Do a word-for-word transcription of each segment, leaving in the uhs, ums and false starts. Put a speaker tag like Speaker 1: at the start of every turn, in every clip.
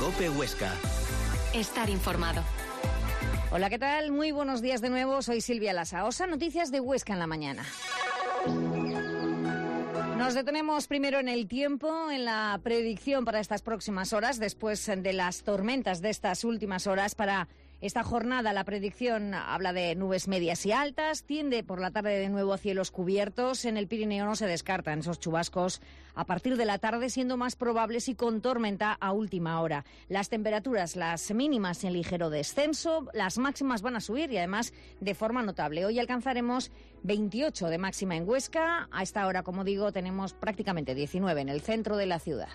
Speaker 1: COPE Huesca.
Speaker 2: Estar informado.
Speaker 3: Hola, ¿qué tal? Muy buenos días de nuevo. Soy Silvia Lasaosa. Noticias de Huesca en la mañana. Nos detenemos primero en el tiempo, en la predicción para estas próximas horas, después de las tormentas de estas últimas horas. Para esta jornada la predicción habla de nubes medias y altas, tiende por la tarde de nuevo a cielos cubiertos. En el Pirineo no se descartan esos chubascos a partir de la tarde, siendo más probables y con tormenta a última hora. Las temperaturas, las mínimas en ligero descenso, las máximas van a subir y además de forma notable. Hoy alcanzaremos veintiocho de máxima en Huesca. A esta hora, como digo, tenemos prácticamente diecinueve en el centro de la ciudad.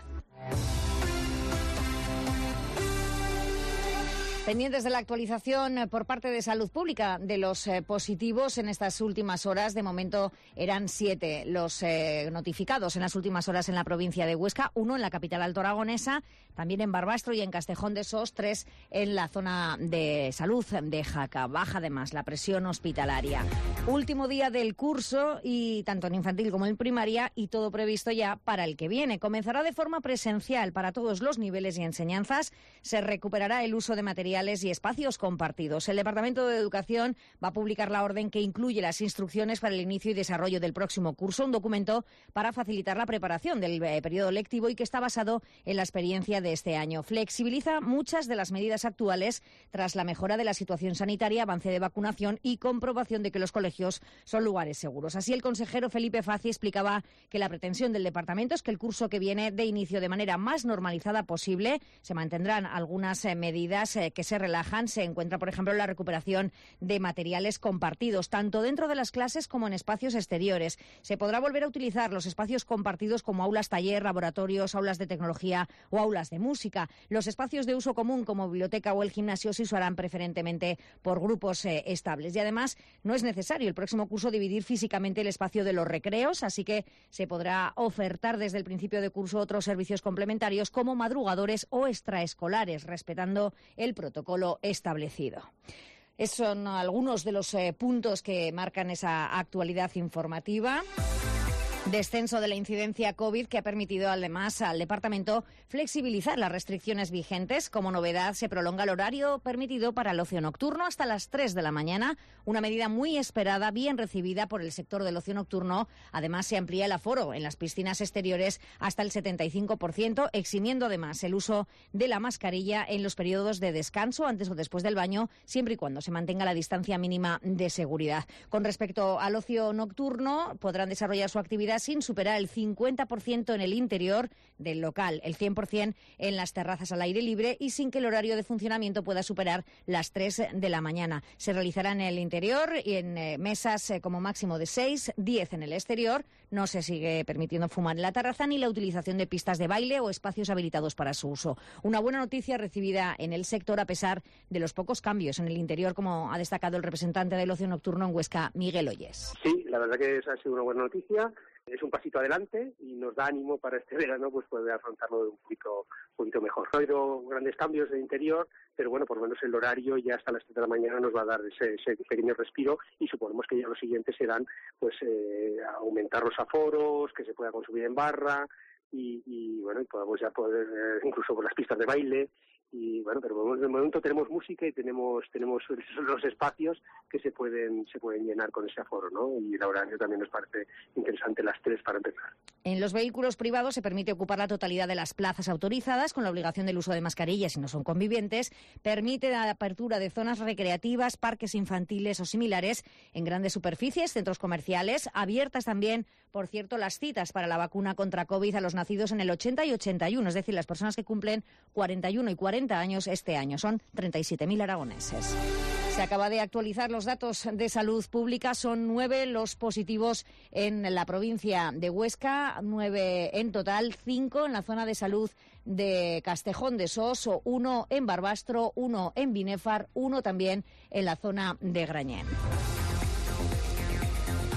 Speaker 3: Pendientes de la actualización por parte de Salud Pública de los eh, positivos en estas últimas horas. De momento eran siete los eh, notificados en las últimas horas en la provincia de Huesca, uno en la capital altoaragonesa, también en Barbastro y en Castejón de Sos, tres en la zona de salud de Jaca. Baja además la presión hospitalaria. Último día del curso, y tanto en infantil como en primaria, y todo previsto ya para el que viene. Comenzará de forma presencial para todos los niveles y enseñanzas. Se recuperará el uso de materiales y espacios compartidos. El Departamento de Educación va a publicar la orden que incluye las instrucciones para el inicio y desarrollo del próximo curso, un documento para facilitar la preparación del eh, periodo lectivo y que está basado en la experiencia de este año. Flexibiliza muchas de las medidas actuales tras la mejora de la situación sanitaria, avance de vacunación y comprobación de que los colegios son lugares seguros. Así, el consejero Felipe Faci explicaba que la pretensión del departamento es que el curso que viene dé inicio de manera más normalizada posible. Se mantendrán algunas eh, medidas eh, que se relajan. Se encuentra, por ejemplo, la recuperación de materiales compartidos, tanto dentro de las clases como en espacios exteriores. Se podrá volver a utilizar los espacios compartidos como aulas taller, laboratorios, aulas de tecnología o aulas de música. Los espacios de uso común como biblioteca o el gimnasio se usarán preferentemente por grupos eh, estables. Y además no es necesario el próximo curso dividir físicamente el espacio de los recreos, así que se podrá ofertar desde el principio de curso otros servicios complementarios como madrugadores o extraescolares, respetando el protocolo establecido. Esos son algunos de los eh, puntos que marcan esa actualidad informativa. Descenso de la incidencia COVID que ha permitido además al departamento flexibilizar las restricciones vigentes. Como novedad, se prolonga el horario permitido para el ocio nocturno hasta las tres de la mañana, una medida muy esperada, bien recibida por el sector del ocio nocturno. Además, se amplía el aforo en las piscinas exteriores hasta el setenta y cinco por ciento, eximiendo además el uso de la mascarilla en los periodos de descanso, antes o después del baño, siempre y cuando se mantenga la distancia mínima de seguridad. Con respecto al ocio nocturno, podrán desarrollar su actividad sin superar el cincuenta por ciento en el interior del local, el cien por ciento en las terrazas al aire libre y sin que el horario de funcionamiento pueda superar las tres de la mañana. Se realizará en el interior y en eh, mesas eh, como máximo de seis, diez en el exterior. No se sigue permitiendo fumar en la terraza ni la utilización de pistas de baile o espacios habilitados para su uso. Una buena noticia recibida en el sector a pesar de los pocos cambios en el interior, como ha destacado el representante del ocio nocturno en Huesca, Miguel Oyes.
Speaker 4: Sí, la verdad que esa ha sido una buena noticia. Es un pasito adelante y nos da ánimo para este verano pues poder afrontarlo de un poquito, un poquito mejor. No ha habido grandes cambios de interior, pero bueno, por lo menos el horario ya hasta las tres de la mañana nos va a dar ese, ese pequeño respiro y suponemos que ya los siguientes serán pues eh, aumentar los aforos, que se pueda consumir en barra y, y bueno, y podamos ya poder, eh, incluso por las pistas de baile. Y bueno, pero de momento tenemos música y tenemos tenemos los espacios que se pueden se pueden llenar con ese aforo, ¿no? Y el horario también nos parece interesante, las tres para empezar.
Speaker 3: En los vehículos privados se permite ocupar la totalidad de las plazas autorizadas con la obligación del uso de mascarillas si no son convivientes. Permite la apertura de zonas recreativas, parques infantiles o similares en grandes superficies, centros comerciales, abiertas también, por cierto, las citas para la vacuna contra COVID a los nacidos en el ochenta y ochenta y uno, es decir, las personas que cumplen cuarenta y uno y cuarenta años este año. Son treinta y siete mil aragoneses. Se acaba de actualizar los datos de salud pública. Son nueve los positivos en la provincia de Huesca, nueve en total, cinco en la zona de salud de Castejón de Sos, uno en Barbastro, uno en Binéfar, uno también en la zona de Grañén.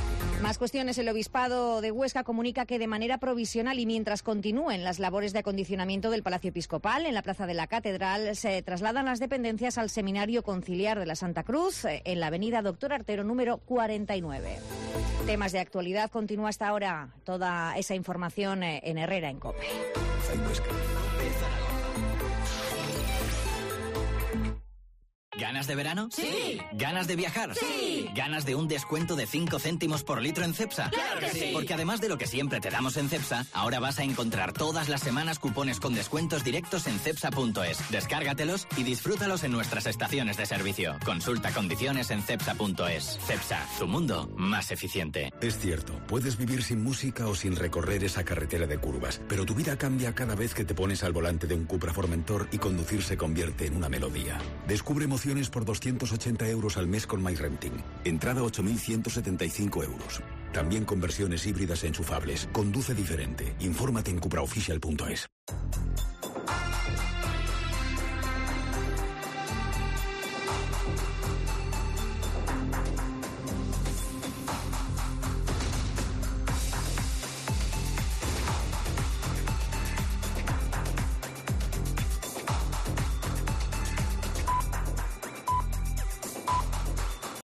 Speaker 3: Más cuestiones. El Obispado de Huesca comunica que de manera provisional y mientras continúen las labores de acondicionamiento del Palacio Episcopal en la Plaza de la Catedral, se trasladan las dependencias al Seminario Conciliar de la Santa Cruz en la avenida Doctor Artero número cuarenta y nueve. Temas de actualidad. Continúa hasta ahora toda esa información en Herrera en COPE.
Speaker 1: ¿Ganas de verano?
Speaker 5: ¡Sí!
Speaker 1: ¿Ganas de viajar?
Speaker 5: ¡Sí!
Speaker 1: ¿Ganas de un descuento de cinco céntimos por litro en Cepsa?
Speaker 5: ¡Claro que sí!
Speaker 1: Porque además de lo que siempre te damos en Cepsa, ahora vas a encontrar todas las semanas cupones con descuentos directos en cepsa punto es. Descárgatelos y disfrútalos en nuestras estaciones de servicio. Consulta condiciones en cepsa punto es. Cepsa, tu mundo más eficiente.
Speaker 6: Es cierto, puedes vivir sin música o sin recorrer esa carretera de curvas, pero tu vida cambia cada vez que te pones al volante de un Cupra Formentor y conducir se convierte en una melodía. Descubre emociones por doscientos ochenta euros al mes con MyRenting. Entrada ocho mil ciento setenta y cinco euros. También con versiones híbridas e enchufables. Conduce diferente. Infórmate en cupraoficial punto es.